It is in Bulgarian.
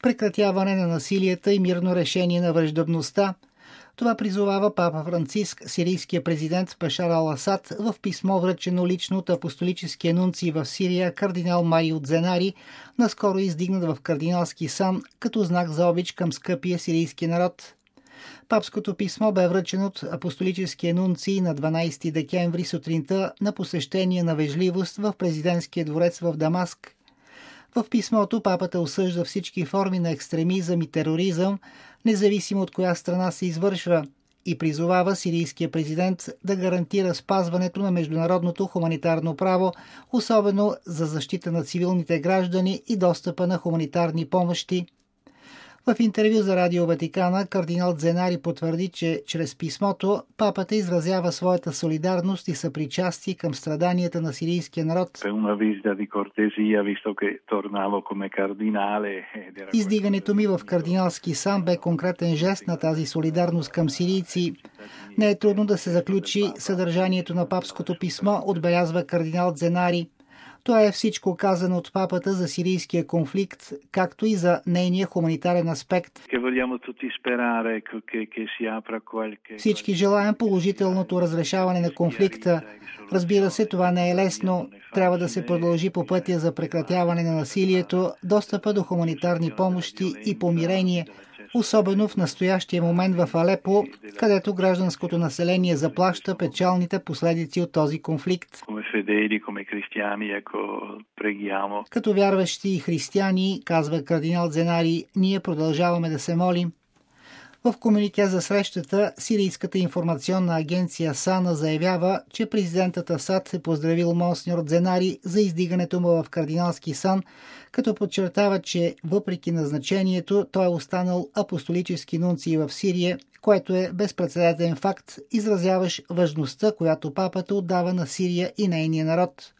прекратяване на насилията и мирно решение на враждебността. Това призовава папа Франциск, сирийския президент Башар ал-Асад в писмо, връчено лично от апостолическия нунций в Сирия кардинал Марио Дзенари, наскоро издигнат в кардиналски сан като знак за обич към скъпия сирийски народ. Папското писмо бе връчено от апостолическия нунций на 12 декември сутринта на посещение на вежливост в президентския дворец в Дамаск. В писмото папата осъжда всички форми на екстремизъм и тероризъм, независимо от коя страна се извършва, и призовава сирийския президент да гарантира спазването на международното хуманитарно право, особено за защита на цивилните граждани и достъпа на хуманитарни помощи. В интервю за Радио Ватикана кардинал Дзенари потвърди, че чрез писмото папата изразява своята солидарност и съпричастие към страданията на сирийския народ. Издигането ми в кардиналски сан бе конкретен жест на тази солидарност към сирийци. Не е трудно да се заключи съдържанието на папското писмо, отбелязва кардинал Дзенари. Това е всичко казано от папата за сирийския конфликт, както и за нейния хуманитарен аспект. Всички желаем положителното разрешаване на конфликта. Разбира се, това не е лесно. Трябва да се продължи по пътя за прекратяване на насилието, достъпа до хуманитарни помощи и помирение, особено в настоящия момент в Алепо, където гражданското население заплаща печалните последици от този конфликт. Като вярващи и християни, казва кардинал Дзенари, ние продължаваме да се молим. В комюнике за срещата, Сирийската информационна агенция САНА заявява, че президентът Асад е поздравил монсеньор Дзенари за издигането му в кардиналски сан, като подчертава, че въпреки назначението той е останал апостолически нунций в Сирия, което е безпрецедентен факт, изразяващ важността, която папата отдава на Сирия и нейния народ.